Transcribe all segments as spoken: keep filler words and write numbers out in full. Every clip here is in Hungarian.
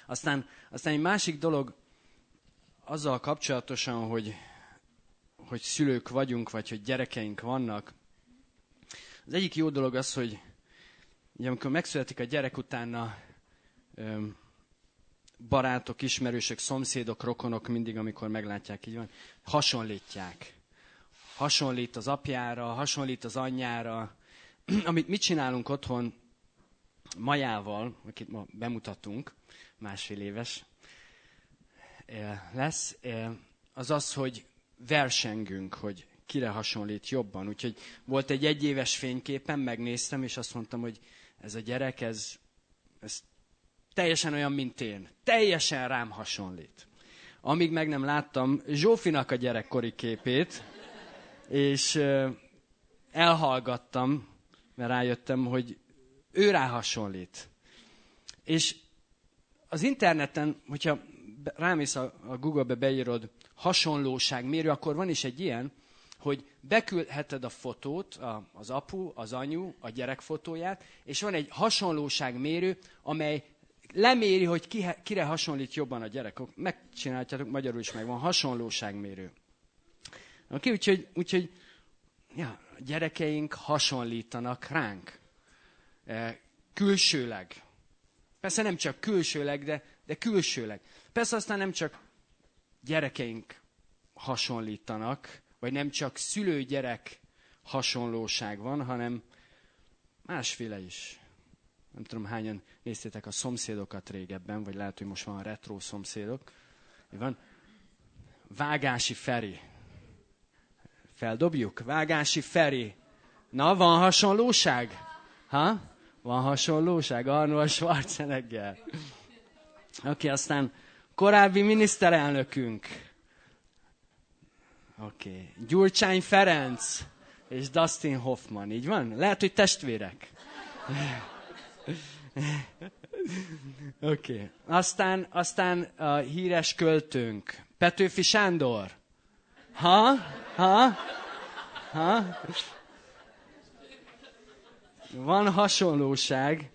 Aztán, aztán egy másik dolog azzal kapcsolatosan, hogy, hogy szülők vagyunk, vagy hogy gyerekeink vannak. Az egyik jó dolog az, hogy ugye, amikor megszületik a gyerek, utána öm, barátok, ismerősök, szomszédok, rokonok mindig, amikor meglátják, így van, hasonlítják. Hasonlít az apjára, hasonlít az anyjára. Amit mit csinálunk otthon Majával, akit ma bemutatunk, másfél éves lesz, az az, hogy versengünk, hogy kire hasonlít jobban. Úgyhogy volt egy egyéves fényképen, megnéztem, és azt mondtam, hogy ez a gyerek, ez, ez teljesen olyan, mint én. Teljesen rám hasonlít. Amíg meg nem láttam Zsófinak a gyerekkori képét, és elhallgattam, mert rájöttem, hogy ő rá hasonlít. És az interneten, hogyha rámész a, a Google-be, beírod hasonlóságmérő, akkor van is egy ilyen, hogy beküldheted a fotót, a, az apu, az anyu, a gyerek fotóját, és van egy hasonlóságmérő, amely leméri, hogy ki, kire hasonlít jobban a gyerek. Megcsináljátok, magyarul is megvan, hasonlóságmérő. Oké, úgyhogy, úgyhogy ja, a gyerekeink hasonlítanak ránk. E, külsőleg. Persze nem csak külsőleg, de, de külsőleg. Persze aztán nem csak gyerekeink hasonlítanak, vagy nem csak szülő-gyerek hasonlóság van, hanem másféle is. Nem tudom, hányan néztétek a Szomszédokat régebben, vagy lehet, hogy most van retro Szomszédok. Van Vágási Feri. Feldobjuk? Vágási Feri. Na, van hasonlóság? Ha? Van hasonlóság? Arnold Schwarzenegger. Oké, okay, aztán korábbi miniszterelnökünk. Oké. Okay. Gyurcsány Ferenc és Dustin Hoffman. Így van? Lehet, hogy testvérek. Oké. Okay. Aztán, aztán a híres költőnk. Petőfi Sándor. Ha? Ha? Ha? Van hasonlóság.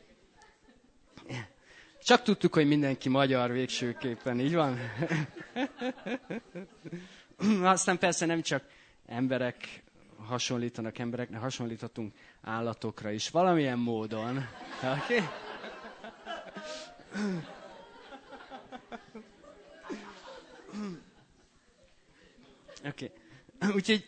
Csak tudtuk, hogy mindenki magyar végsőképpen, így van? Aztán persze nem csak emberek hasonlítanak embereknek, hasonlíthatunk állatokra is. Valamilyen módon. Oké? Okay? Oké. Okay. Úgyhogy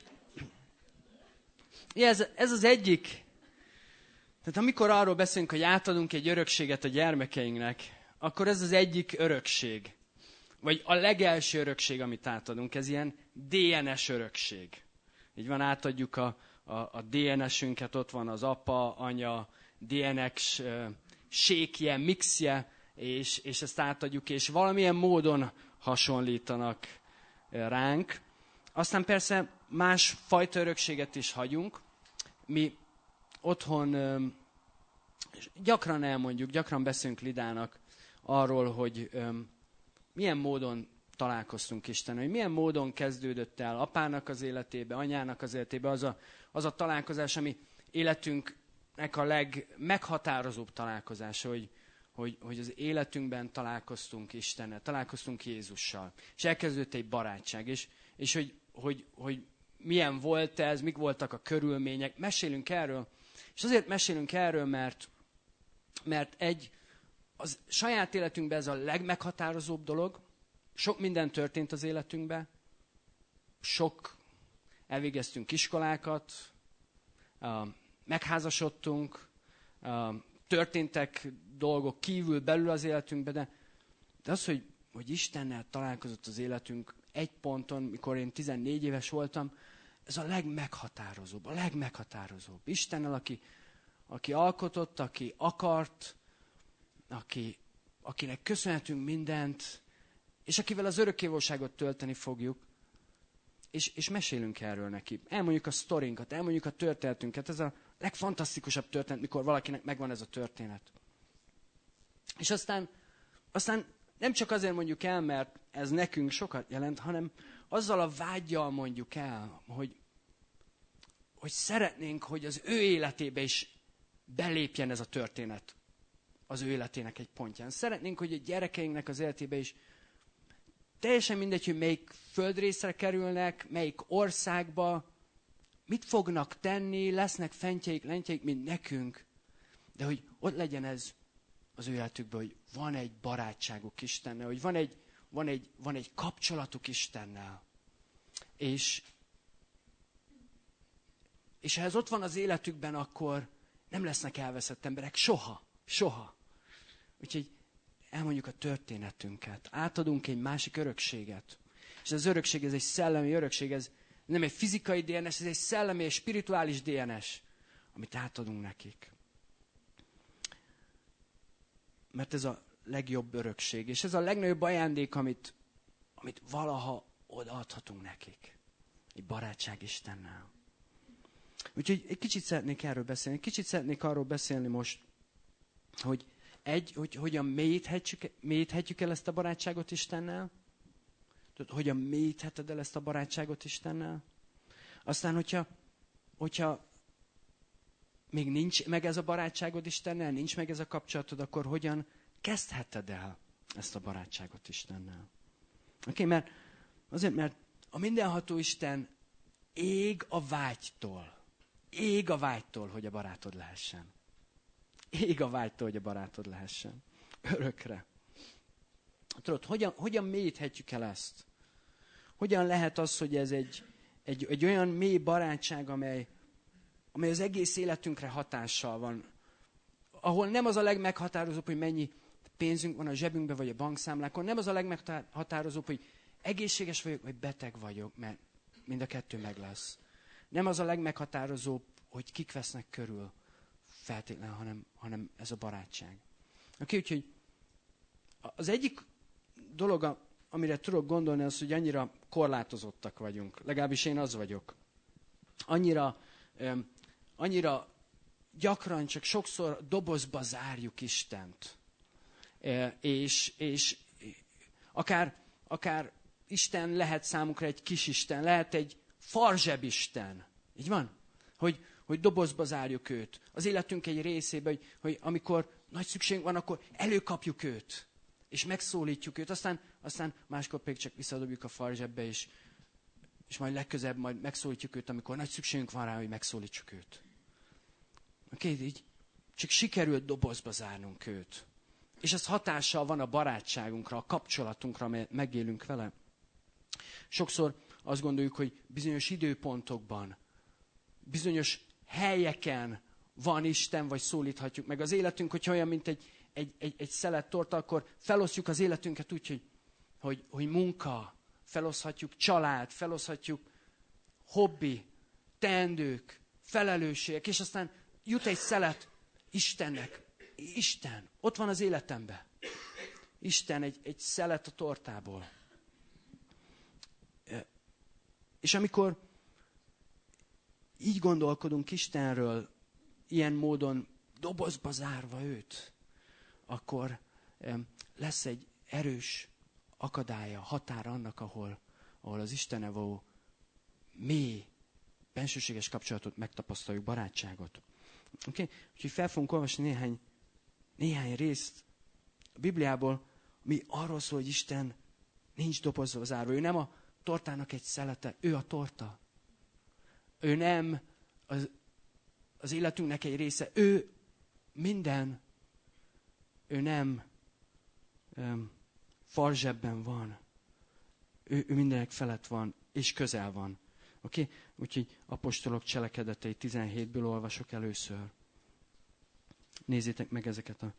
ez, ez az egyik. Tehát amikor arról beszélünk, hogy átadunk egy örökséget a gyermekeinknek, akkor ez az egyik örökség. Vagy a legelső örökség, amit átadunk, ez ilyen dé en es örökség. Így van, átadjuk a, a, a dé en esünket, ott van az apa, anya, dé en es uh, sékje, mixje, és, és ezt átadjuk, és valamilyen módon hasonlítanak uh, ránk. Aztán persze más fajta örökséget is hagyunk. Mi otthon um, gyakran elmondjuk, gyakran beszélünk Lidának arról, hogy um, milyen módon találkoztunk Istennel, hogy milyen módon kezdődött el apának az életébe, anyának az életébe az a, az a találkozás, ami életünknek a legmeghatározóbb találkozása, hogy, hogy, hogy az életünkben találkoztunk Istennel, találkoztunk Jézussal. És elkezdődött egy barátság, és, és hogy, hogy, hogy milyen volt ez, mik voltak a körülmények. Mesélünk erről, és azért mesélünk erről, mert, mert egy, az saját életünkben ez a legmeghatározóbb dolog. Sok minden történt az életünkben. Sok elvégeztünk iskolákat, megházasodtunk, történtek dolgok kívül, belül az életünkben, de, de az, hogy, hogy Istennel találkozott az életünk egy ponton, mikor én tizennégy éves voltam, ez a legmeghatározóbb, a legmeghatározóbb. Istennel, aki, aki alkotott, aki akart, aki, akinek köszönhetünk mindent, és akivel az örökkévalóságot tölteni fogjuk, és, és mesélünk erről neki. Elmondjuk a sztorinkat, elmondjuk a történetünket. Ez a legfantasztikusabb történet, mikor valakinek megvan ez a történet. És aztán, aztán nem csak azért mondjuk el, mert ez nekünk sokat jelent, hanem azzal a vággyal mondjuk el, hogy, hogy szeretnénk, hogy az ő életébe is belépjen ez a történet. az ő életének egy pontján. Szeretnénk, hogy a gyerekeinknek az életébe is teljesen mindegy, hogy melyik földrészre kerülnek, melyik országba, mit fognak tenni, lesznek fentjeik, lentjeik, mint nekünk, de hogy ott legyen ez az ő életükben, hogy van egy barátságuk Istennel, hogy van egy, van egy, van egy kapcsolatuk Istennel. És, és ha ez ott van az életükben, akkor nem lesznek elveszett emberek. Soha. Soha. Úgyhogy elmondjuk a történetünket. Átadunk egy másik örökséget. És az örökség, ez egy szellemi örökség, ez nem egy fizikai dé en es, ez egy szellemi és spirituális dé en es, amit átadunk nekik. Mert ez a legjobb örökség, és ez a legnagyobb ajándék, amit, amit valaha odaadhatunk nekik. Egy barátság Istennel. Úgyhogy egy kicsit szeretnék erről beszélni. Egy kicsit szeretnék arról beszélni most, hogy egy, hogy hogyan mélyíthetjük, mélyíthetjük el ezt a barátságot Istennel. Tudod, hogyan mélyítheted el ezt a barátságot Istennel. Aztán, hogyha, hogyha még nincs meg ez a barátságod Istennel, nincs meg ez a kapcsolatod, akkor hogyan kezdheted el ezt a barátságot Istennel. Oké, okay, mert azért, mert a mindenható Isten ég a vágytól. Ég a vágytól, hogy a barátod lehessen. Ég a vágytól, hogy a barátod lehessen. Örökre. Tudod, hogyan, hogyan mélyíthetjük el ezt? Hogyan lehet az, hogy ez egy, egy, egy olyan mély barátság, amely, amely az egész életünkre hatással van. Ahol nem az a legmeghatározóbb, hogy mennyi pénzünk van a zsebünkben, vagy a bankszámlákon. Nem az a legmeghatározóbb, hogy egészséges vagyok, vagy beteg vagyok, mert mind a kettő meg lesz. Nem az a legmeghatározóbb, hogy kik vesznek körül feltétlenül, hanem, hanem ez a barátság. Oké, úgyhogy az egyik dolog, amire tudok gondolni, az, hogy annyira korlátozottak vagyunk. Legalábbis én az vagyok. Annyira, um, annyira gyakran, csak sokszor dobozba zárjuk Istent. E, és, és akár, akár Isten lehet számunkra egy kis Isten, lehet egy farzsebisten. Így van? Hogy, hogy dobozba zárjuk őt. Az életünk egy részébe, hogy, hogy amikor nagy szükségünk van, akkor előkapjuk őt. És megszólítjuk őt. Aztán, aztán máskor pedig csak visszadobjuk a farzsebbe, és, és majd legközelebb majd megszólítjuk őt, amikor nagy szükségünk van rá, hogy megszólítsuk őt. Oké, okay, így csak sikerült dobozba zárnunk őt. És ez hatással van a barátságunkra, a kapcsolatunkra, amelyet megélünk vele. Sokszor azt gondoljuk, hogy bizonyos időpontokban, bizonyos helyeken van Isten, vagy szólíthatjuk meg az életünk, hogyha olyan, mint egy, egy, egy, egy szelet torta, akkor felosztjuk az életünket úgy, hogy, hogy, hogy munka, feloszthatjuk család, feloszthatjuk hobbi, teendők, felelősségek, és aztán jut egy szelet Istennek. Isten, ott van az életemben. Isten, egy, egy szelet a tortából. És amikor így gondolkodunk Istenről, ilyen módon dobozba zárva őt, akkor lesz egy erős akadálya, határa annak, ahol, ahol az Istennel való mély, bensőséges kapcsolatot megtapasztaljuk, barátságot. Okay? Úgyhogy fel fogunk olvasni néhány, néhány részt a Bibliából, ami arról szól, hogy Isten nincs dobozba zárva. Ő nem a tortának egy szelete, ő a torta. Ő nem az, az életünknek egy része, ő minden. Ő nem um, farzsebben van. Ő, ő mindenek felett van, és közel van. Oké? Okay? Úgyhogy apostolok cselekedetei tizenhétből olvasok először. Nézzétek meg ezeket a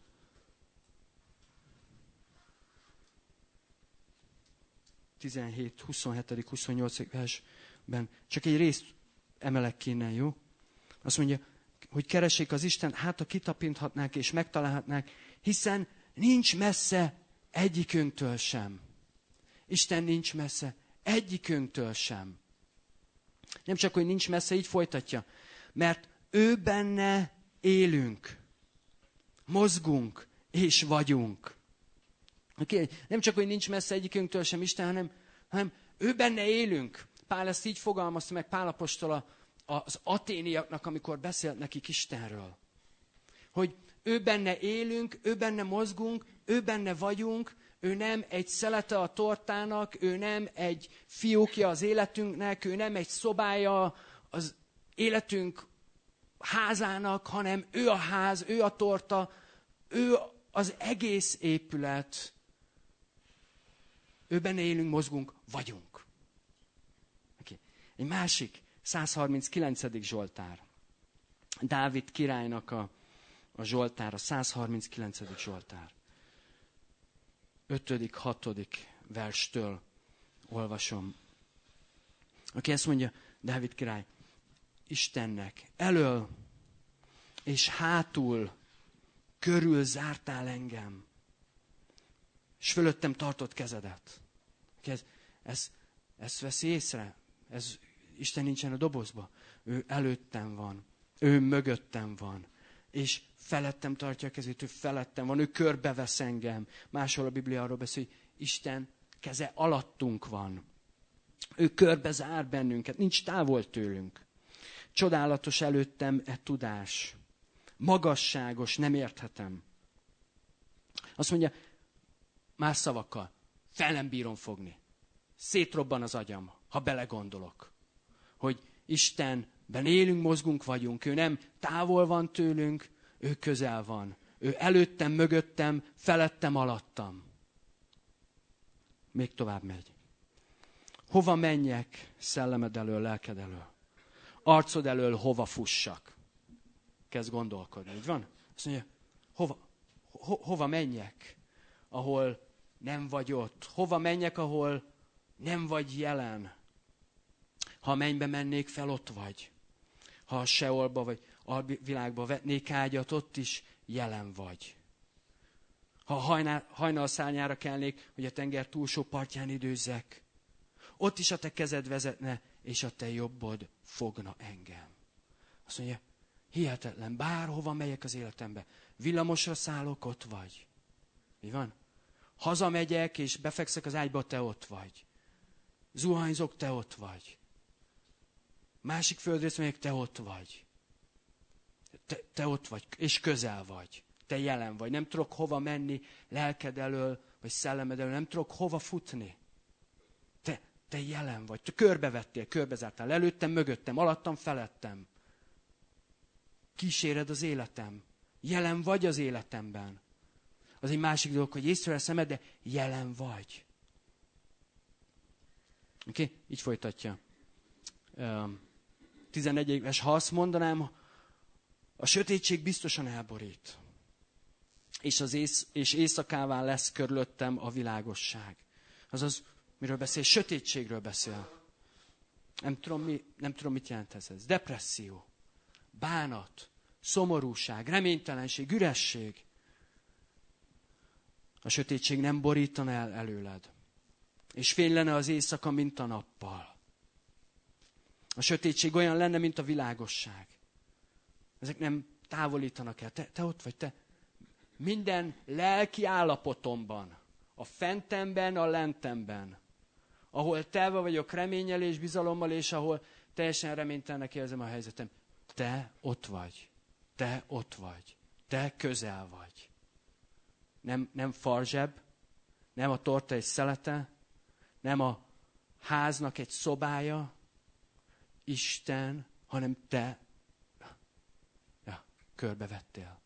tizenhét, huszonhét, huszonnyolc versben. Csak egy részt emelek ki innen, jó? Azt mondja, hogy keressék az Istent, hát ha kitapinthatnák és megtalálhatnák, hiszen nincs messze egyikünktől sem. Isten nincs messze egyikünktől sem. Nem csak, hogy nincs messze, így folytatja. Mert ő benne élünk, mozgunk és vagyunk. Okay? Nem csak, hogy nincs messze egyikünktől sem Isten, hanem, hanem ő benne élünk. Pál ezt így fogalmazta meg, Pál apostol az aténiaknak, amikor beszélt nekik Istenről. Hogy ő benne élünk, ő benne mozgunk, ő benne vagyunk, ő nem egy szelete a tortának, ő nem egy fiókja az életünknek, ő nem egy szobája az életünk házának, hanem ő a ház, ő a torta, ő az egész épület. Ő benne élünk, mozgunk, vagyunk. Okay. Egy másik, száz harminckilencedik Zsoltár. Dávid királynak a, a Zsoltár, a száz harminckilencedik Zsoltár. ötödik, hatodik verstől olvasom. Aki ezt mondja, Dávid király, Istennek elől és hátul körül zártál engem, és fölöttem tartott kezedet. Ez, ez, ezt veszi észre? Ez, Isten nincsen a dobozba. Ő előttem van. Ő mögöttem van. És felettem tartja a kezét, ő felettem van, ő körbevesz engem. Máshol a Biblia arról beszél, hogy Isten keze alattunk van. Ő körbe zár bennünket, nincs távol tőlünk. Csodálatos előttem e tudás. Magasságos, nem érthetem. Azt mondja, más szavakkal, fel nem bírom fogni. Szétrobban az agyam, ha belegondolok, hogy Istenben élünk, mozgunk, vagyunk. Ő nem távol van tőlünk, ő közel van. Ő előttem, mögöttem, felettem, alattam. Még tovább megy. Hova menjek szellemed elől, lelked elől? Arcod elől hova fussak? Kezd gondolkodni, így van? Azt mondja, hova, ho, hova menjek, ahol nem vagy ott? Hova menjek, ahol nem vagy jelen? Ha a mennybe mennék fel, ott vagy. Ha a Seolba vagy a világba vetnék ágyat, ott is jelen vagy. Ha hajnal, hajnalszárnyára kelnék, hogy a tenger túlsó partján időzzek, ott is a te kezed vezetne, és a te jobbod fogna engem. Azt mondja, hihetetlen, bárhova megyek az életembe, villamosra szállok, ott vagy. Mi van? Hazamegyek, és befekszek az ágyba, te ott vagy. Zuhanyzok, te ott vagy. Másik földrész megyek, te ott vagy. Te, te ott vagy, és közel vagy. Te jelen vagy. Nem tudok hova menni lelked elől, vagy szellemed elől. Nem tudok hova futni. Te, te jelen vagy. Te körbevettél, körbezártál. Előttem, mögöttem, alattam, felettem. Kíséred az életem. Jelen vagy az életemben. Az egy másik dolog, hogy észrevesz szemed, de jelen vagy. Oké? Okay? Így folytatja. tizenegyedik vers. Ha azt mondanám, a sötétség biztosan elborít. És, az ész, és éjszakává lesz körülöttem a világosság. Azaz, miről beszél? Sötétségről beszél. Nem tudom, mi, nem tudom mit jelent ez. ez. Depresszió, bánat, szomorúság, reménytelenség, üresség. A sötétség nem borítana el előled. És fény lenne az éjszaka, mint a nappal. A sötétség olyan lenne, mint a világosság. Ezek nem távolítanak el. Te, te ott vagy, te. Minden lelki állapotomban, a fentemben, a lentemben, ahol telve vagyok reménnyel és bizalommal, és ahol teljesen reménytelennek érzem a helyzetem. Te ott vagy. Te ott vagy. Te közel vagy. Nem, nem farzseb, nem a torta egy szelete, nem a háznak egy szobája, Isten, hanem te ja, körbevettél.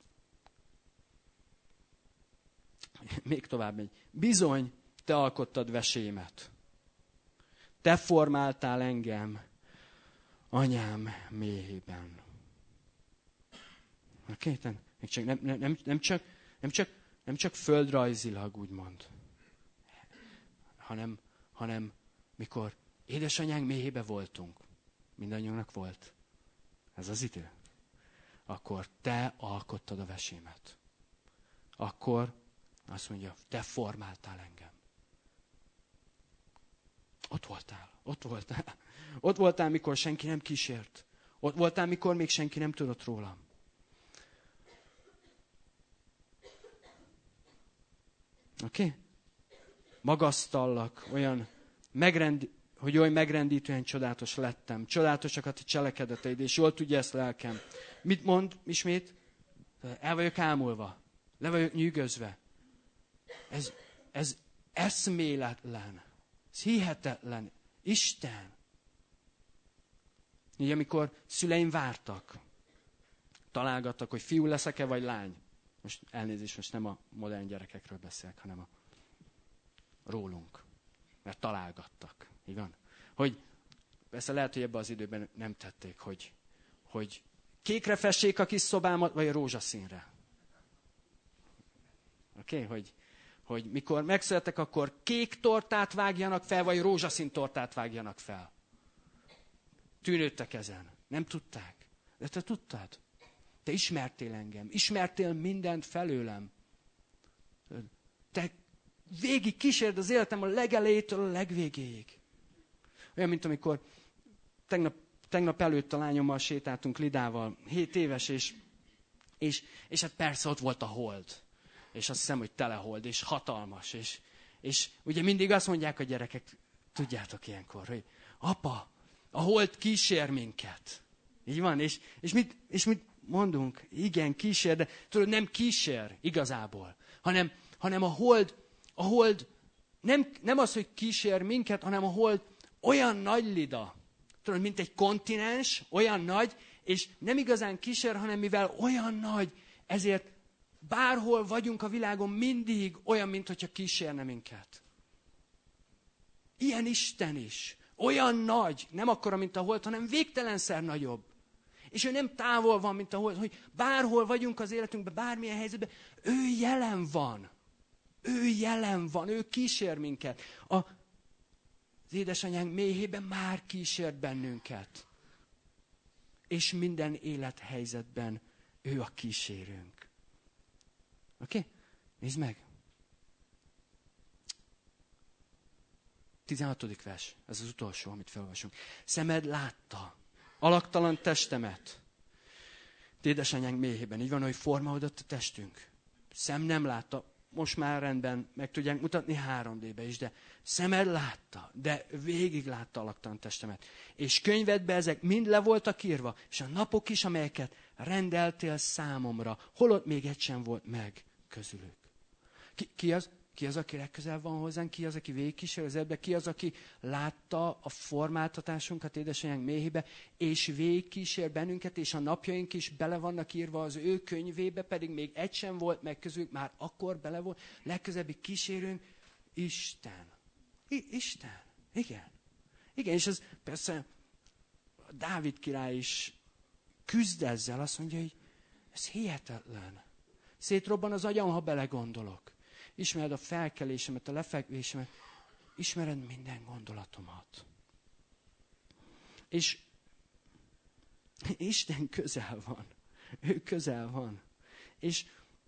Még tovább megy. Bizony, te alkottad vesémet. Te formáltál engem anyám méhében. Oké? Okay? Nem, nem, nem, nem, csak, nem, csak, nem csak földrajzilag, úgymond, hanem, hanem mikor édesanyánk méhébe voltunk, mindannyiunknak volt ez az idő, akkor te alkottad a vesémet. Akkor azt mondja, te formáltál engem. Ott voltál, ott voltál. Ott voltál, mikor senki nem kísért. Ott voltál, mikor még senki nem tudott rólam. Oké? Okay? Magasztallak, olyan megrendi, hogy olyan megrendítően csodálatos lettem. Csodálatosak a ti cselekedeteid, és jól tudja ezt lelkem. Mit mond ismét? El vagyok ámulva. Le vagyok nyűgözve. Ez, ez eszméletlen. Ez hihetetlen. Isten. Így amikor szüleim vártak, találgattak, hogy fiú leszek-e, vagy lány. Most elnézést, most nem a modern gyerekekről beszélek, hanem a rólunk. Mert találgattak. Igen? Hogy persze lehet, hogy ebben az időben nem tették, hogy, hogy kékre fessék a kis szobámat, vagy a rózsaszínre. Oké? Okay? Hogy, hogy mikor megszülettek, akkor kék tortát vágjanak fel, vagy rózsaszín tortát vágjanak fel. Tűnődtek ezen. Nem tudták. De te tudtad. Te ismertél engem. Ismertél mindent felőlem. Te végig kísérd az életem a legelejétől a legvégéig. Olyan, mint amikor tegnap, tegnap előtt a lányommal sétáltunk Lidával, hét éves, és, és, és hát persze ott volt a hold. És azt hiszem, hogy tele hold, és hatalmas. És, és ugye mindig azt mondják a gyerekek, tudjátok ilyenkor, hogy apa, a hold kísér minket. Így van, és, és, mit, és mit mondunk? Igen, kísér, de tudod, nem kísér igazából, hanem, hanem a hold, a hold nem, nem az, hogy kísér minket, hanem a hold olyan nagy Lida, tudod, mint egy kontinens, olyan nagy, és nem igazán kísér, hanem mivel olyan nagy, ezért bárhol vagyunk a világon, mindig olyan, mint hogyha kísérne minket. Ilyen Isten is. Olyan nagy, nem akkora, mint a hold, hanem végtelenszer nagyobb. És ő nem távol van, mint a hold, hogy bárhol vagyunk az életünkben, bármilyen helyzetben, ő jelen van. Ő jelen van, ő kísér minket. A, az édesanyánk méhében már kísért bennünket. És minden élethelyzetben ő a kísérőnk. Oké? Okay? Nézd meg. tizenhatodik vers. Ez az utolsó, amit felolvasunk. Szemed látta alaktalan testemet. Édesanyánk méhében. Így van, hogy formálódott a testünk. Szem nem látta. Most már rendben meg tudják mutatni három dé-be is, de szemed látta, de végig látta alaktalan testemet. És könyvedbe ezek mind le voltak írva, és a napok is, amelyeket rendeltél számomra, holott még egy sem volt meg közülük. Ki, ki, az, ki az, aki legközelebb van hozzánk? Ki az, aki végigkísér az ebbe? Ki az, aki látta a formáltatásunkat édesanyánk méhébe, és végigkísér bennünket, és a napjaink is bele vannak írva az ő könyvébe, pedig még egy sem volt meg közülük, már akkor bele volt. Legközelebbi kísérőnk Isten. I- Isten. Igen. Igen, és ez persze Dávid király is küzd ezzel, azt mondja, hogy ez hihetetlen. Szétrobban az agyam, ha belegondolok. Ismered a felkelésemet, a lefekvésemet. Ismered minden gondolatomat. És Isten közel van. Ő közel van. És,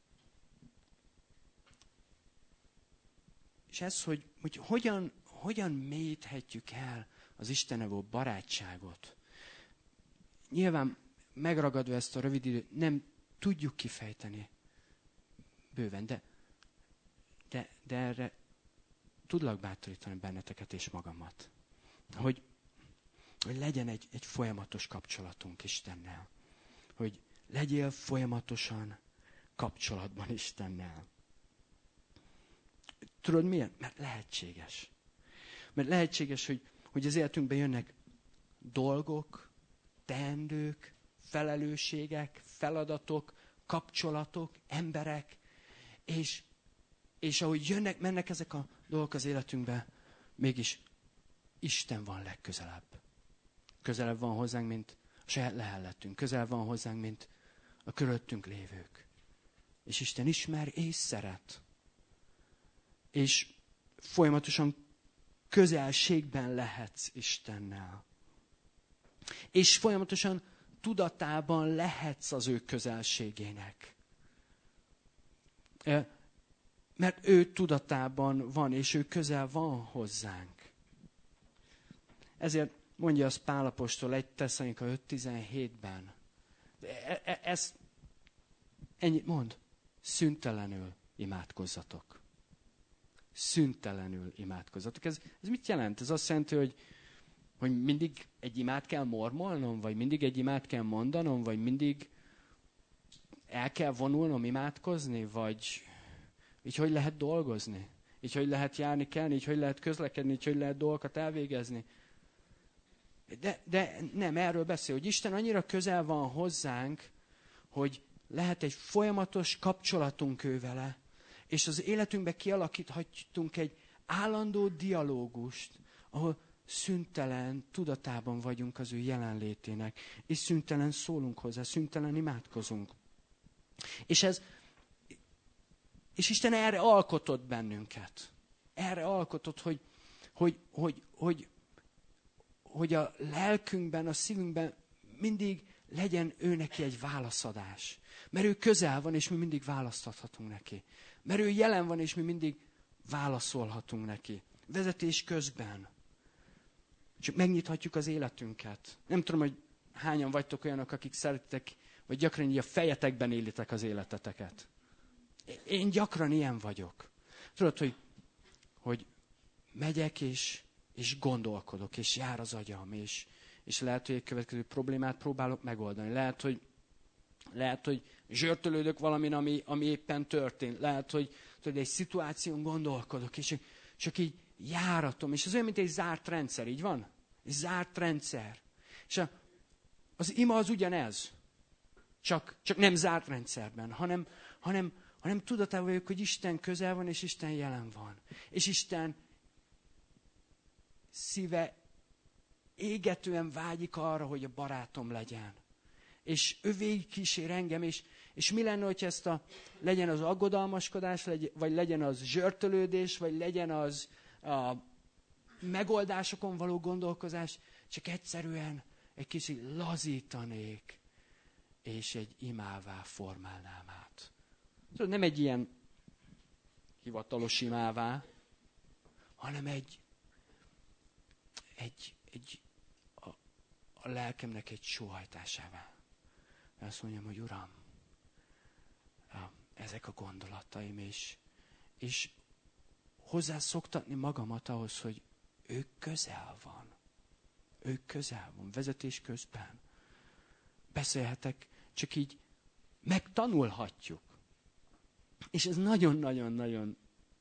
és ez, hogy, hogy hogyan, hogyan mélyíthetjük el az Istennel való barátságot. Nyilván megragadva ezt a rövid időt, nem tudjuk kifejteni bőven, de, de, de erre tudlak bátorítani benneteket és magamat. Hogy, hogy legyen egy, egy folyamatos kapcsolatunk Istennel. Hogy legyél folyamatosan kapcsolatban Istennel. Tudod miért? Mert lehetséges. Mert lehetséges, hogy, hogy az életünkben jönnek dolgok, teendők, felelősségek, feladatok, kapcsolatok, emberek, és, és ahogy jönnek, mennek ezek a dolgok az életünkbe, mégis Isten van legközelebb. Közelebb van hozzánk, mint a saját lehelletünk. Közelebb van hozzánk, mint a körülöttünk lévők. És Isten ismer és szeret. És folyamatosan közelségben lehetsz Istennel. És folyamatosan tudatában lehetsz az ő közelségének. Mert ő tudatában van, és ő közel van hozzánk. Ezért mondja az Pál apostol egy Tesszalonika öt tizenhétben. E- e- ez ennyit mond. Szüntelenül imádkozzatok. Szüntelenül imádkozzatok. Ez, ez mit jelent? Ez azt jelenti, hogy, hogy mindig egy imát kell mormolnom, vagy mindig egy imát kell mondanom, vagy mindig el kell vonulnom, imádkozni, vagy így hogy lehet dolgozni? Így hogy lehet járni kelni, így hogy lehet közlekedni, így hogy lehet dolgokat elvégezni? De, de nem, erről beszél, hogy Isten annyira közel van hozzánk, hogy lehet egy folyamatos kapcsolatunk ő vele, és az életünkbe kialakíthatunk egy állandó dialógust, ahol szüntelen tudatában vagyunk az ő jelenlétének, és szüntelen szólunk hozzá, szüntelen imádkozunk. És ez, és Isten erre alkotott bennünket. Erre alkotott, hogy, hogy, hogy, hogy, hogy a lelkünkben, a szívünkben mindig legyen ő neki egy válaszadás. Mert ő közel van, és mi mindig választhatunk neki. Mert ő jelen van, és mi mindig válaszolhatunk neki. Vezetés közben. Csak megnyithatjuk az életünket. Nem tudom, hogy hányan vagytok olyanok, akik szeretitek, vagy gyakran így a fejetekben élitek az életeteket. Én gyakran ilyen vagyok. Tudod, hogy, hogy megyek, és, és gondolkodok, és jár az agyam, és, és lehet, hogy egy következő problémát próbálok megoldani. Lehet, hogy, lehet, hogy zsörtölődök valamin, ami, ami éppen történt. Lehet, hogy, hogy egy szituáción gondolkodok, és csak így járatom. És ez olyan, mint egy zárt rendszer, így van? Egy zárt rendszer. És a, az ima az ugyanez. Csak, csak nem zárt rendszerben, hanem, hanem, hanem tudatában vagyok, hogy Isten közel van, és Isten jelen van. És Isten szíve égetően vágyik arra, hogy a barátom legyen. És ő végigkísér engem, és, és mi lenne, hogyha ezt a, legyen az aggodalmaskodás, vagy legyen az zsörtölődés, vagy legyen az a megoldásokon való gondolkozás, csak egyszerűen egy kicsit lazítanék, és egy imává formálnám át. Szóval nem egy ilyen hivatalos imává, hanem egy, egy, egy a, a lelkemnek egy sóhajtásává. Azt mondjam, hogy Uram, ezek a gondolataim, és, és hozzászoktatni magamat ahhoz, hogy ő közel van. Ő közel van, vezetés közben. Beszélhetek, csak így megtanulhatjuk. És ez nagyon-nagyon-nagyon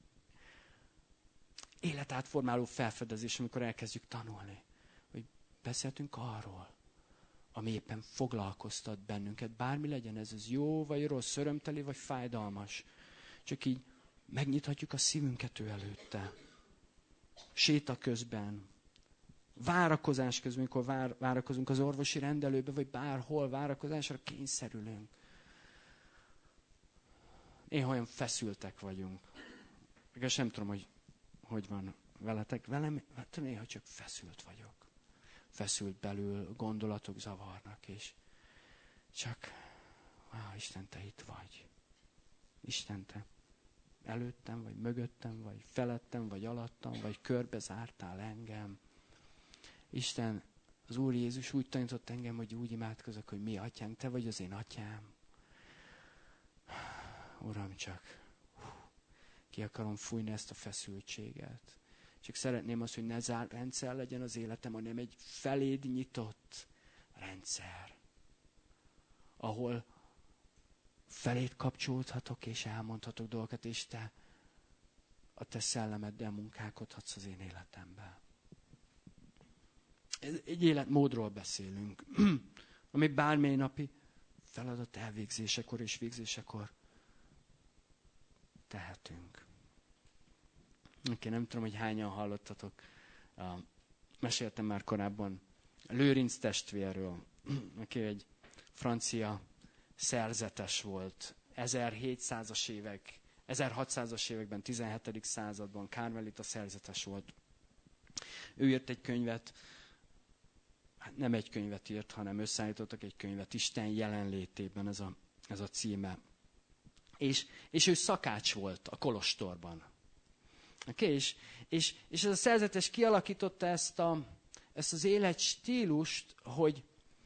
életátformáló felfedezés, amikor elkezdjük tanulni. Hogy beszéltünk arról, ami éppen foglalkoztat bennünket. Bármi legyen ez, ez jó, vagy rossz, örömteli, vagy fájdalmas. Csak így megnyithatjuk a szívünket ő előtte. Séta közben, várakozás közben, amikor vár, várakozunk az orvosi rendelőbe, vagy bárhol várakozásra kényszerülünk. Néha olyan feszültek vagyunk. Igaz, nem tudom, hogy hogy van veletek. Velem hát néha csak feszült vagyok. Feszült belül, gondolatok zavarnak, és csak, á, Isten, te itt vagy. Isten, te előttem, vagy mögöttem, vagy felettem, vagy alattam, vagy körbe zártál engem. Isten, az Úr Jézus úgy tanított engem, hogy úgy imádkozok, hogy mi atyánk, te vagy az én atyám. Uram, csak ki akarom fújni ezt a feszültséget. Csak szeretném azt, hogy ne zárt rendszer legyen az életem, hanem egy feléd nyitott rendszer, ahol feléd kapcsolódhatok, és elmondhatok dolgokat, és te a te szellemeddel munkálkodhatsz az én életemben. Egy életmódról beszélünk, ami bármely napi feladat elvégzésekor és végzésekor tehetünk. Okay, nem tudom, hogy hányan hallottatok. Uh, meséltem már korábban Lőrinc testvérről, aki egy francia szerzetes volt. ezerhétszázas évek, ezerhatszázas években, tizenhetedik században Kármelita szerzetes volt. Ő írt egy könyvet, hát nem egy könyvet írt, hanem összeállítottak egy könyvet, Isten jelenlétében, ez a, ez a címe. És, és ő szakács volt a kolostorban. Okay? És, és, és ez a szerzetes kialakította ezt, a, ezt az életstílust, hogy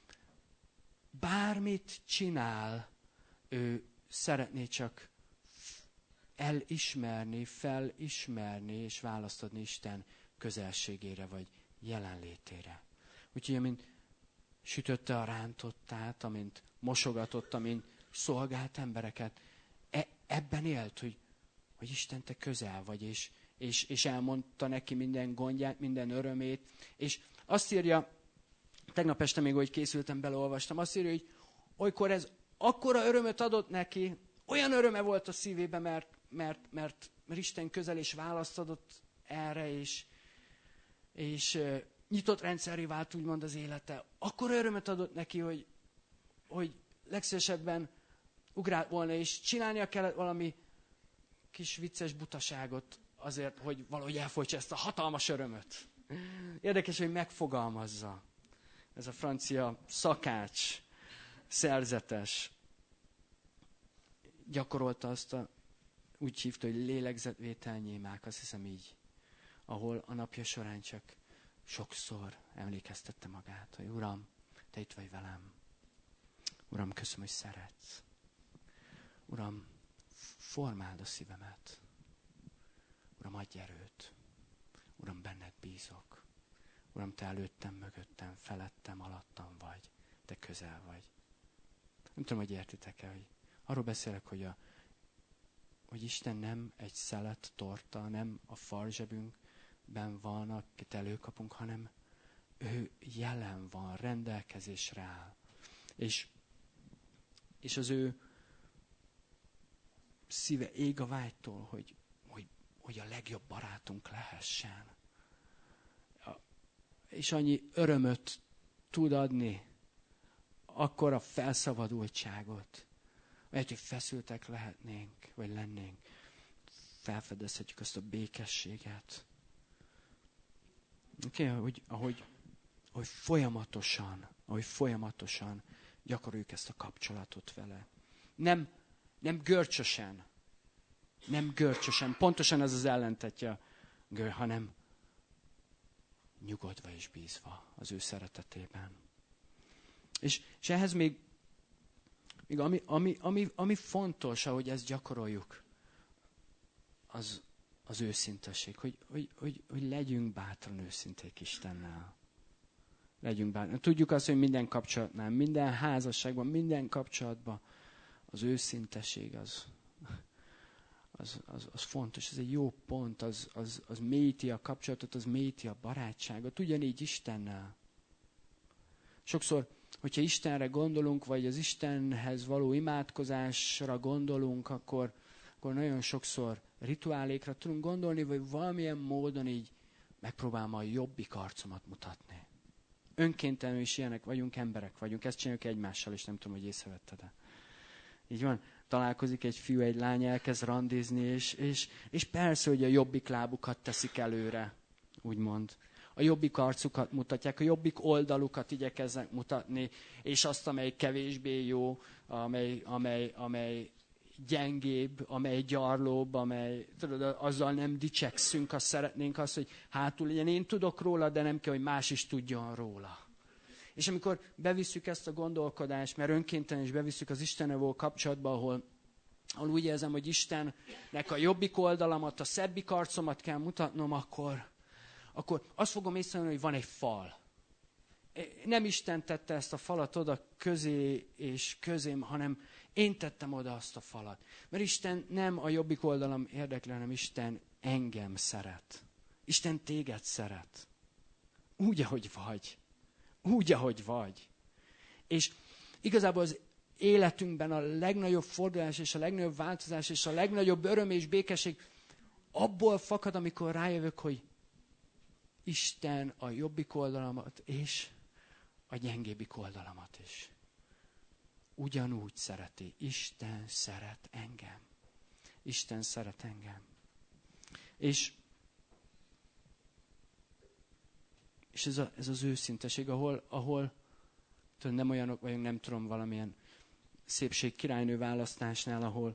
bármit csinál, ő szeretné csak elismerni, felismerni és választ adni Isten közelségére vagy jelenlétére. Úgyhogy amint sütötte a rántottát, amint mosogatott, amint szolgált embereket. E, ebben élt, hogy, hogy Isten, te közel vagy, és, és, és elmondta neki minden gondját, minden örömét. És azt írja, tegnap este még, hogy készültem, beleolvastam, azt írja, hogy olykor ez akkora örömöt adott neki, olyan öröme volt a szívében, mert, mert, mert, mert Isten közel és választ adott erre, és, és uh, nyitott rendszerré vált, úgymond az élete. Akkora örömet adott neki, hogy, hogy legszívesebben ugrált volna, és csinálnia kellett valami kis vicces butaságot azért, hogy valahogy elfolytsa ezt a hatalmas örömöt. Érdekes, hogy megfogalmazza. Ez a francia szakács, szerzetes. Gyakorolta azt a, úgy hívta, hogy lélegzetvételnyémák, azt hiszem így, ahol a napja során csak sokszor emlékeztette magát, hogy Uram, te itt vagy velem. Uram, köszönöm, hogy szeretsz. Uram, formáld a szívemet. Uram, adj erőt. Uram, benned bízok. Uram, te előttem, mögöttem, felettem, alattam vagy. Te közel vagy. Nem tudom, hogy értitek-e, hogy arról beszélek, hogy, a, hogy Isten nem egy szelet torta, nem a farzsebünkben van, akit előkapunk, hanem ő jelen van, rendelkezésre áll. És, és az ő szíve ég a vágytól, hogy, hogy, hogy a legjobb barátunk lehessen. És annyi örömöt tud adni, akkora felszabadultságot, mert hogy feszültek lehetnénk, vagy lennénk, felfedezhetjük azt a békességet. Okay, ahogy, ahogy, ahogy folyamatosan, ahogy folyamatosan gyakoroljuk ezt a kapcsolatot vele. Nem, nem görcsösen, nem görcsösen, pontosan ez az ellentetje, hanem nyugodva és bízva az ő szeretetében. És, és ehhez még, még ami, ami, ami, ami fontos, ahogy ezt gyakoroljuk, az, az őszintesség, hogy, hogy, hogy, hogy legyünk bátran őszinték Istennel. Legyünk bátran. Tudjuk azt, hogy minden kapcsolatnál, minden házasságban, minden kapcsolatban az őszintesség az, az, az, az fontos, ez egy jó pont, az, az, az mélyíti a kapcsolatot, az mélyíti a barátságot, ugyanígy Istennel. Sokszor, hogyha Istenre gondolunk, vagy az Istenhez való imádkozásra gondolunk, akkor, akkor nagyon sokszor rituálékra tudunk gondolni, vagy valamilyen módon így megpróbálom a jobbik arcomat mutatni. Önkéntelenül is ilyenek vagyunk, emberek vagyunk, ezt csináljuk egymással, és nem tudom, hogy észrevetted-e. Így van, találkozik egy fiú, egy lány, elkezd randizni, és, és, és persze, hogy a jobbik lábukat teszik előre, úgymond. A jobbik arcukat mutatják, a jobbik oldalukat igyekeznek mutatni, és azt, amely kevésbé jó, amely, amely, amely gyengébb, amely gyarlóbb, amely, tudod, azzal nem dicsekszünk, azt szeretnénk azt, hogy hátul legyen. Én tudok róla, de nem kell, hogy más is tudjon róla. És amikor bevisszük ezt a gondolkodást, mert önkéntelen is bevisszük az Istennel való kapcsolatba, ahol, ahol úgy érzem, hogy Istennek a jobbik oldalamat, a szebbik arcomat kell mutatnom, akkor, akkor azt fogom észrevenni, hogy van egy fal. Nem Isten tette ezt a falat oda közé és közém, hanem én tettem oda azt a falat. Mert Isten nem a jobbik oldalam érdekli, hanem Isten engem szeret. Isten téged szeret. Úgy, ahogy vagy. Úgy, ahogy vagy. És igazából az életünkben a legnagyobb fordulás és a legnagyobb változás és a legnagyobb öröm és békesség abból fakad, amikor rájövök, hogy Isten a jobbik oldalamat és a gyengébbik oldalamat is ugyanúgy szereti. Isten szeret engem. Isten szeret engem. És, és ez, a, ez az őszinteség, ahol, ahol tudom, nem olyanok vagyunk, nem tudom, valamilyen szépség királynő választásnál, ahol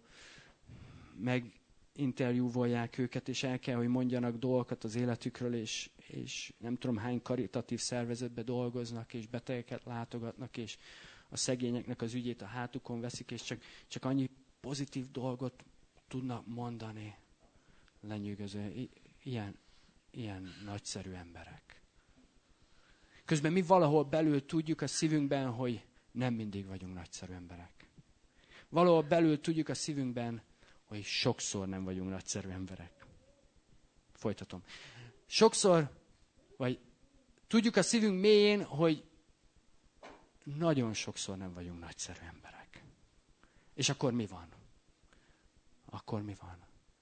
meginterjúvolják őket, és el kell, hogy mondjanak dolgokat az életükről, és, és nem tudom hány karitatív szervezetbe dolgoznak, és betegeket látogatnak, és a szegényeknek az ügyét a hátukon veszik, és csak, csak annyi pozitív dolgot tudnak mondani. Lenyűgöző. Ilyen, ilyen nagyszerű emberek. Közben mi valahol belül tudjuk a szívünkben, hogy nem mindig vagyunk nagyszerű emberek. valahol belül tudjuk a szívünkben, hogy sokszor nem vagyunk nagyszerű emberek. Folytatom. Sokszor, vagy tudjuk a szívünk mélyén, hogy nagyon sokszor nem vagyunk nagyszerű emberek. És akkor mi van? Akkor mi van?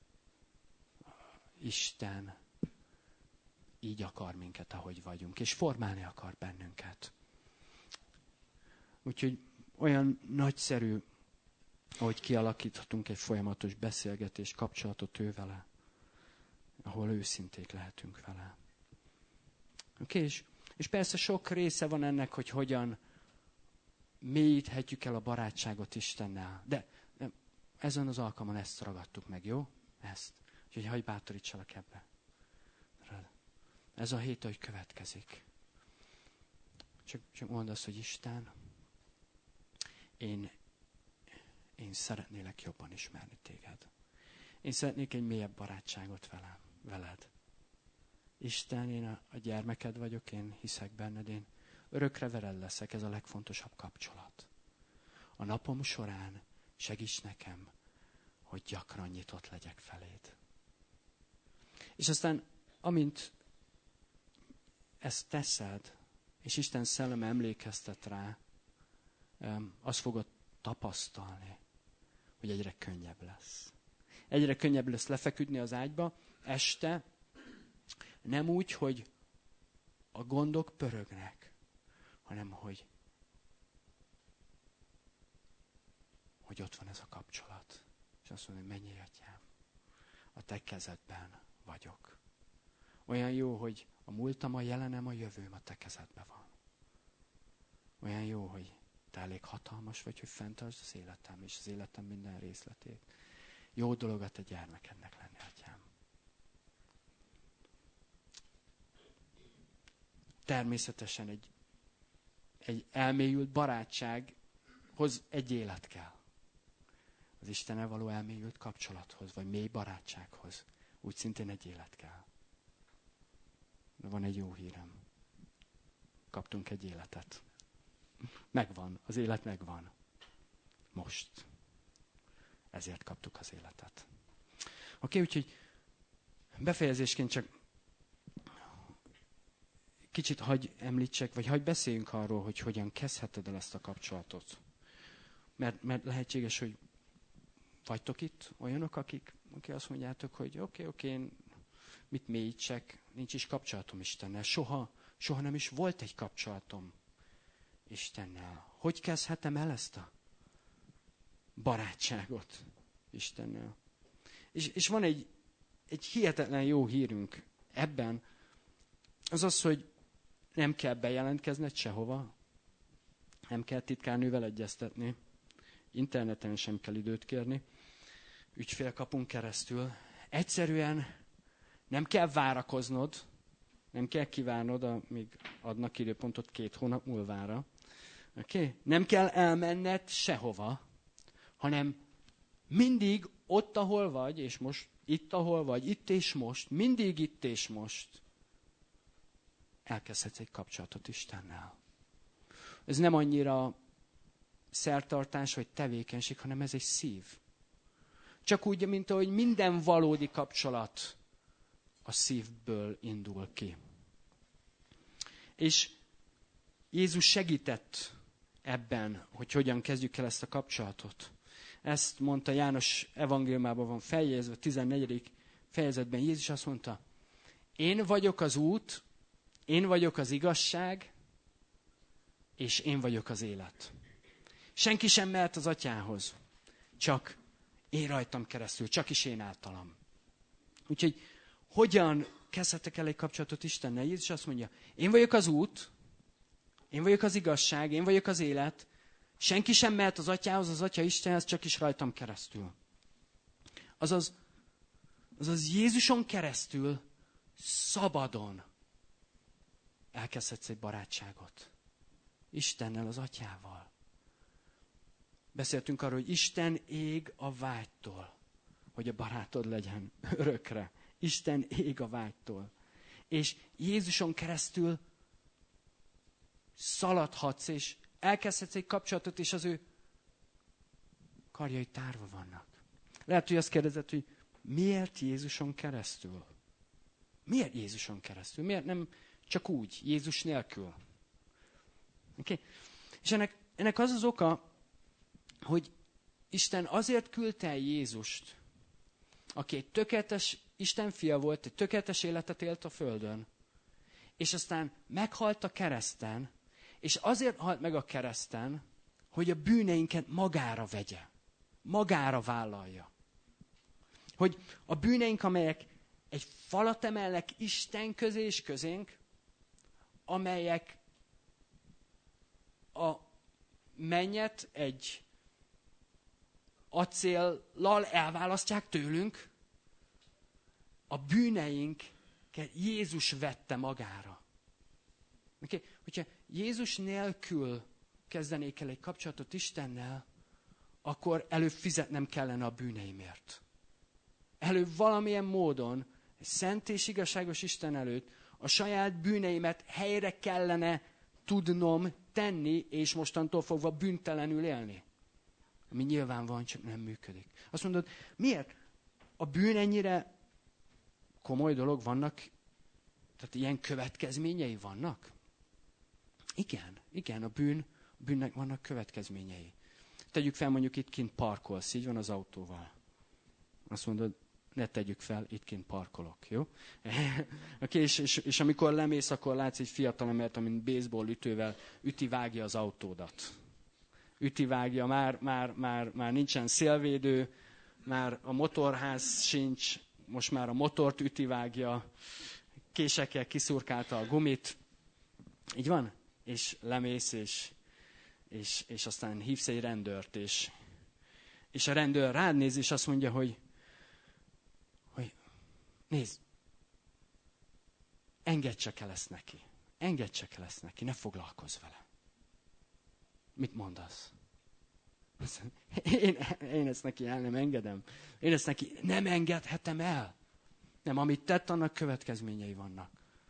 Isten így akar minket, ahogy vagyunk, és formálni akar bennünket. Úgyhogy olyan nagyszerű, hogy kialakíthatunk egy folyamatos beszélgetés, kapcsolatot ő vele, ahol őszinték lehetünk vele. Oké, okay? és, és persze sok része van ennek, hogy hogyan mélyíthetjük el a barátságot Istennel. De, de ezen az alkalmon ezt ragadtuk meg, jó? Ezt. Úgyhogy hagyj bátorítsalak ebbe. Ez a hét, hogy következik. Csak, csak mondd azt, hogy Isten, én, én szeretnélek jobban ismerni téged. Én szeretnék egy mélyebb barátságot velem, veled. Isten, én a, a gyermeked vagyok, én hiszek benned, én örökre veled leszek, ez a legfontosabb kapcsolat. A napom során segíts nekem, hogy gyakran nyitott legyek feléd. És aztán, amint ezt teszed, és Isten szelleme emlékeztet rá, azt fogod tapasztalni, hogy egyre könnyebb lesz. Egyre könnyebb lesz lefeküdni az ágyba, este, nem úgy, hogy a gondok pörögnek, hanem hogy, hogy ott van ez a kapcsolat. És azt mondja, hogy menjél, atyám, a te kezedben vagyok. Olyan jó, hogy a múltam, a jelenem, a jövőm a te kezedben van. Olyan jó, hogy te elég hatalmas vagy, hogy fenntartsd az életem, és az életem minden részletét. Jó dolog a te gyermekednek lenni, atyám. Természetesen egy, egy elmélyült barátsághoz egy élet kell. Az Istennel való elmélyült kapcsolathoz, vagy mély barátsághoz úgy szintén egy élet kell. De van egy jó hírem. Kaptunk egy életet. Megvan, az élet megvan. Most. Ezért kaptuk az életet. Oké, okay, úgyhogy befejezésként csak kicsit hagy említsek, vagy hagy beszéljünk arról, hogy hogyan kezdheted el ezt a kapcsolatot. Mert, mert lehetséges, hogy vagytok itt olyanok, akik, akik azt mondjátok, hogy oké, okay, oké, okay, mit mélyítsek, nincs is kapcsolatom Istennel. Soha, soha nem is volt egy kapcsolatom Istennel. Hogy kezdhetem el ezt a barátságot Istennel? És, és van egy, egy hihetetlen jó hírünk ebben, az az, hogy nem kell bejelentkezned sehova, nem kell titkárnővel egyeztetni, interneten sem kell időt kérni, ügyfélkapunk keresztül. Egyszerűen nem kell várakoznod, nem kell kívánod, amíg adnak időpontot két hónap múlvára. Okay? Nem kell elmenned sehova, hanem mindig ott, ahol vagy, és most itt, ahol vagy, itt és most, mindig itt és most elkezdhetsz egy kapcsolatot Istennel. Ez nem annyira szertartás vagy tevékenység, hanem ez egy szív. Csak úgy, mint ahogy minden valódi kapcsolat a szívből indul ki. És Jézus segített ebben, hogy hogyan kezdjük el ezt a kapcsolatot. Ezt mondta János evangéliumában van feljegyezve, a tizennegyedik fejezetben Jézus azt mondta, én vagyok az út, én vagyok az igazság, és én vagyok az élet. Senki sem mehet az atyához, csak én rajtam keresztül, csak is én általam. Úgyhogy hogyan kezdhetek el egy kapcsolatot Istennel? Jézus azt mondja, én vagyok az út, én vagyok az igazság, én vagyok az élet, senki sem mehet az atyához, az atya Istenhez, csak is rajtam keresztül. Azaz, azaz Jézuson keresztül szabadon elkezdhetsz egy barátságot. Istennel, az atyával. Beszéltünk arról, hogy Isten ég a vágytól, hogy a barátod legyen örökre. Isten ég a vágytól. És Jézuson keresztül szaladhatsz, és elkezdhetsz egy kapcsolatot, és az ő karjai tárva vannak. Lehet, hogy azt kérdezed, hogy miért Jézuson keresztül? Miért Jézuson keresztül? Miért nem csak úgy, Jézus nélkül? Okay? És ennek, ennek az az oka, hogy Isten azért küldte el Jézust, aki egy tökéletes Isten fia volt, egy tökéletes életet élt a földön, és aztán meghalt a kereszten, és azért halt meg a kereszten, hogy a bűneinket magára vegye, magára vállalja. Hogy a bűneink, amelyek egy falat emelnek Isten közé és közénk, amelyek a mennyet egy acéllal elválasztják tőlünk, a bűneinket Jézus vette magára. Okay? Hogyha Jézus nélkül kezdenék el egy kapcsolatot Istennel, akkor előbb fizetnem kellene a bűneimért. Előbb valamilyen módon, egy szent és igazságos Isten előtt a saját bűneimet helyre kellene tudnom tenni, és mostantól fogva bűntelenül élni. Ami nyilvánvalóan csak nem működik. Azt mondod, miért? A bűn ennyire komoly dolog vannak, tehát ilyen következményei vannak? Igen, igen, a bűn, a bűnnek vannak következményei. Tegyük fel, mondjuk itt kint parkolsz, így van az autóval. Azt mondod, ne tegyük fel, itt kint parkolok, jó? okay, és, és, és amikor lemész, akkor látsz egy fiatalembert, amin baseball ütővel üti-vágja az autódat. Üti-vágja, már, már, már, már nincsen szélvédő, már a motorház sincs, most már a motort üti-vágja, késekkel kiszurkálta a gumit. Így van? És lemész, és, és, és aztán hívsz egy rendőrt, és, és a rendőr rád néz, és azt mondja, hogy, hogy nézd, engedd csak el ezt neki. Engedd csak el ezt neki, ne foglalkozz vele. Mit mondasz? Én, én ezt neki el nem engedem. Én ezt neki nem engedhetem el. Nem, amit tett, annak következményei vannak.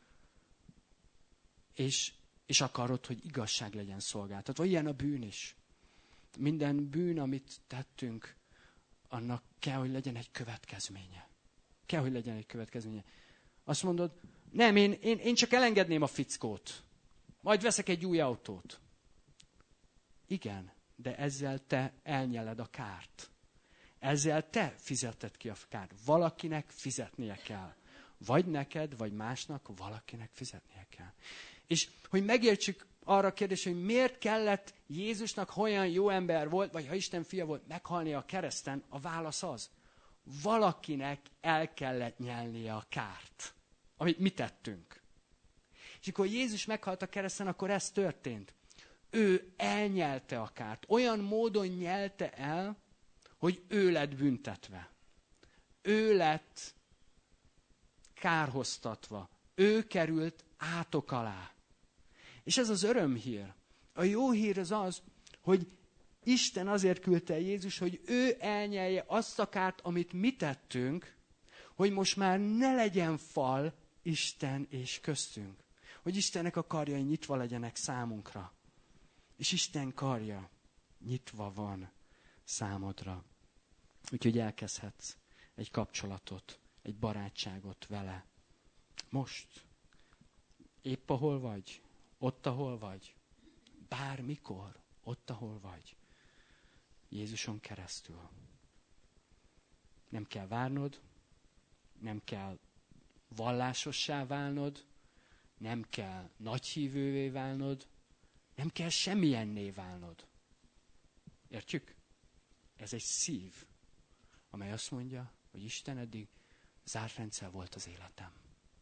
És, és akarod, hogy igazság legyen szolgáltatva. Ilyen a bűn is. Minden bűn, amit tettünk, annak kell, hogy legyen egy következménye. Kell, hogy legyen egy következménye. Azt mondod, nem, én, én, én csak elengedném a fickót. Majd veszek egy új autót. Igen, de ezzel te elnyeled a kárt. Ezzel te fizeted ki a kárt. Valakinek fizetnie kell. Vagy neked, vagy másnak, valakinek fizetnie kell. És hogy megértsük arra a kérdést, hogy miért kellett Jézusnak, ha olyan jó ember volt, vagy ha Isten fia volt, meghalnia a kereszten, a válasz az. Valakinek el kellett nyelnie a kárt, amit mi tettünk. És amikor Jézus meghalt a kereszten, akkor ez történt. Ő elnyelte a kárt. Olyan módon nyelte el, hogy ő lett büntetve. Ő lett kárhoztatva. Ő került átok alá. És ez az örömhír. A jó hír az az, hogy Isten azért küldte Jézus, hogy ő elnyelje azt a kárt, amit mi tettünk, hogy most már ne legyen fal Isten és köztünk. Hogy Istennek a karjai nyitva legyenek számunkra. És Isten karja nyitva van számodra. Úgyhogy elkezdhetsz egy kapcsolatot, egy barátságot vele. Most. Épp ahol vagy. Ott, ahol vagy. Bármikor. Ott, ahol vagy. Jézuson keresztül. Nem kell várnod. Nem kell vallásossá válnod. Nem kell nagyhívővé válnod. Nem kell semmilyenné válnod. Értjük? Ez egy szív, amely azt mondja, hogy Isten eddig zárt rendszer volt az életem.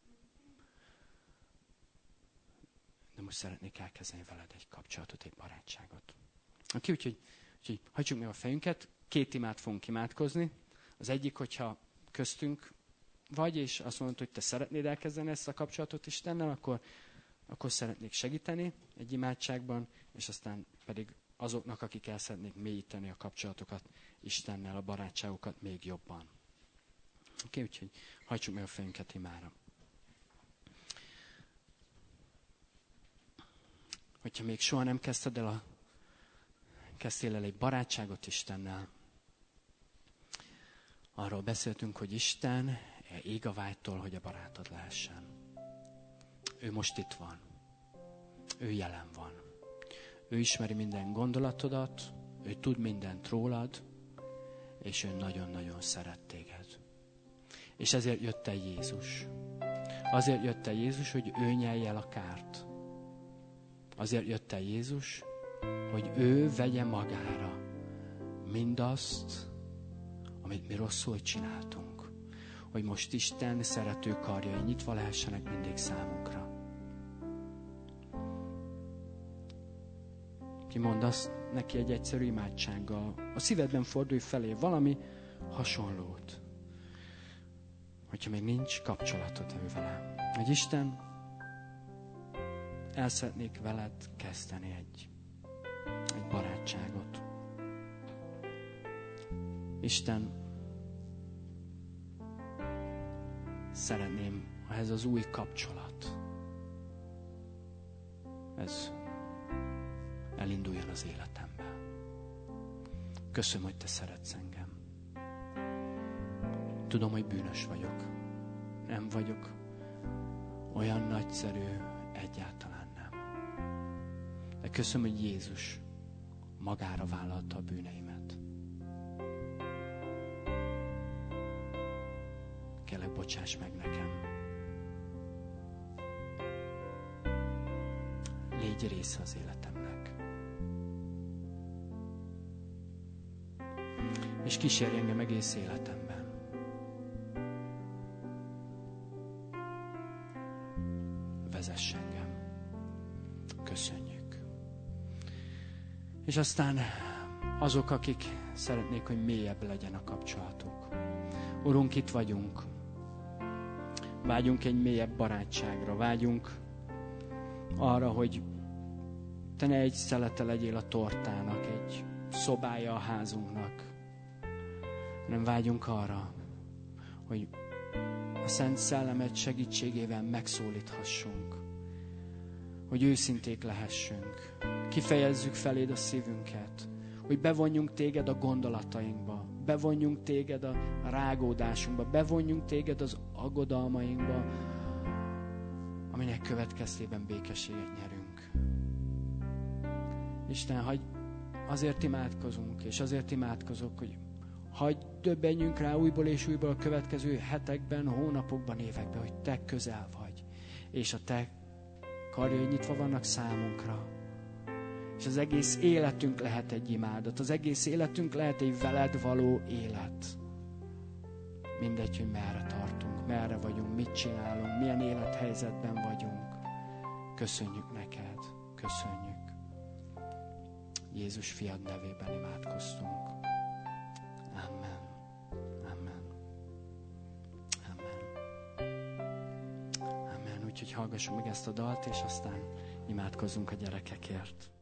De most szeretnék elkezdeni veled egy kapcsolatot, egy barátságot. Oké, úgyhogy, úgyhogy hagyjuk meg a fejünket, két imát fogunk imádkozni. Az egyik, hogyha köztünk vagy, és azt mondod, hogy te szeretnéd elkezdeni ezt a kapcsolatot Istennel, akkor, akkor szeretnék segíteni egy imádságban, és aztán pedig azoknak, akik el szeretnék mélyíteni a kapcsolatokat Istennel, a barátságokat még jobban. Oké, úgyhogy hajtsuk meg a fejünket imára. Hogyha még soha nem kezdted el a, kezdtél el egy barátságot Istennel, Arról beszéltünk, hogy Isten ég a vágytól, hogy a barátod lehessen. Ő most itt van. Ő jelen van. Ő ismeri minden gondolatodat, ő tud mindent rólad, és ő nagyon-nagyon szeret téged. És ezért jött el Jézus. Azért jött el Jézus, hogy ő nyelje el a kárt. Azért jött el Jézus, hogy ő vegye magára mindazt, amit mi rosszul csináltunk. Hogy most Isten szerető karjai nyitva lehessenek mindig számunkra. Kimondasz neki egy egyszerű imádsággal. A szívedben fordulj felé valami hasonlót. Hogyha még nincs kapcsolatod ő vele. Hogy Isten, el szeretnék veled kezdeni egy, egy barátságot. Isten, szeretném, ha ez az új kapcsolat, ez elinduljon az életembe. Köszönöm, hogy te szeretsz engem. Tudom, hogy bűnös vagyok. Nem vagyok olyan nagyszerű, egyáltalán nem. De köszönöm, hogy Jézus magára vállalta a bűneimet. Kérlek, bocsáss meg nekem. Légy része az életemnek. És kísérj engem egész életemben. Vezess engem. Köszönjük. És aztán azok, akik szeretnék, hogy mélyebb legyen a kapcsolatuk. Urunk, itt vagyunk. Vágyunk egy mélyebb barátságra. Vágyunk arra, hogy te ne egy szelete legyél a tortának, egy szobája a házunknak, hanem vágyunk arra, hogy a Szent Szellemed segítségével megszólíthassunk, hogy őszinték lehessünk, kifejezzük feléd a szívünket, hogy bevonjunk téged a gondolatainkba, bevonjunk téged a rágódásunkba, bevonjunk téged az aggodalmainkba, aminek következtében békességet nyerünk. Isten, hagy, azért imádkozunk, és azért imádkozok, hogy hagy döbbenjünk rá újból és újból a következő hetekben, hónapokban, években, hogy te közel vagy, és a te karjai nyitva vannak számunkra. És az egész életünk lehet egy imádat, az egész életünk lehet egy veled való élet. Mindegy, hogy merre tartunk, merre vagyunk, mit csinálunk, milyen élethelyzetben vagyunk. Köszönjük neked, köszönjük. Jézus fiad nevében imádkoztunk. Amen. Amen. Amen. Amen. Úgyhogy hallgassuk meg ezt a dalt, és aztán imádkozzunk a gyerekekért.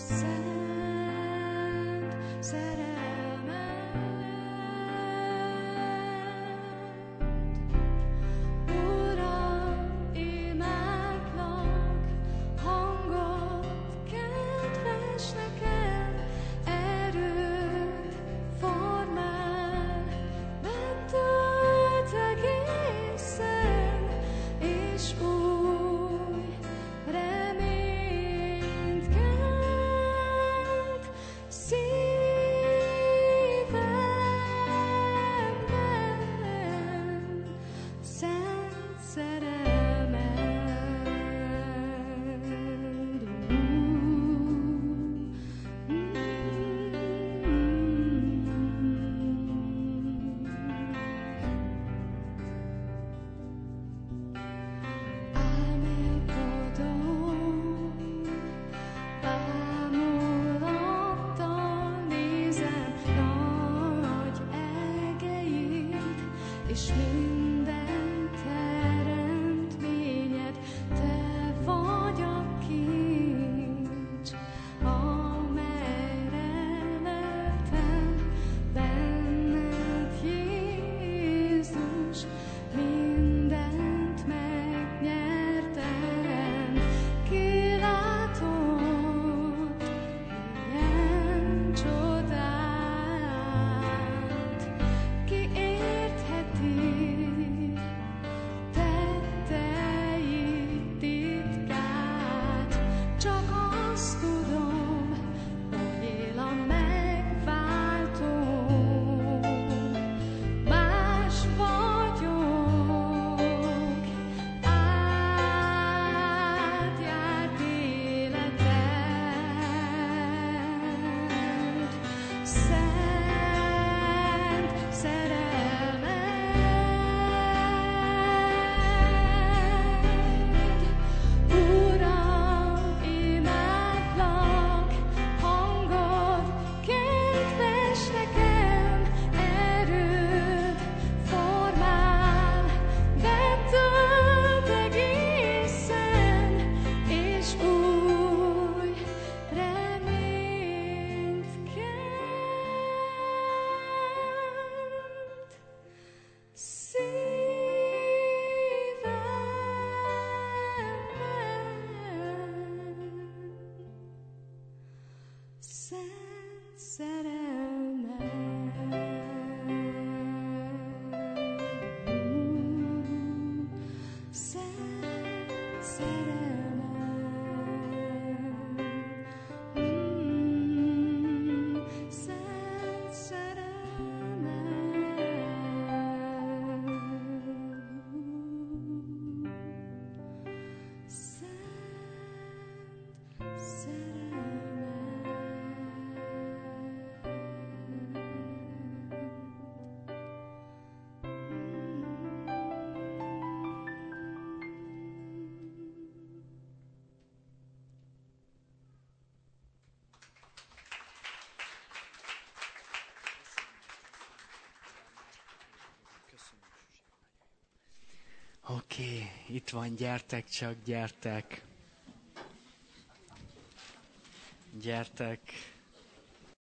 Oké, okay, itt van, gyertek csak, gyertek. Gyertek.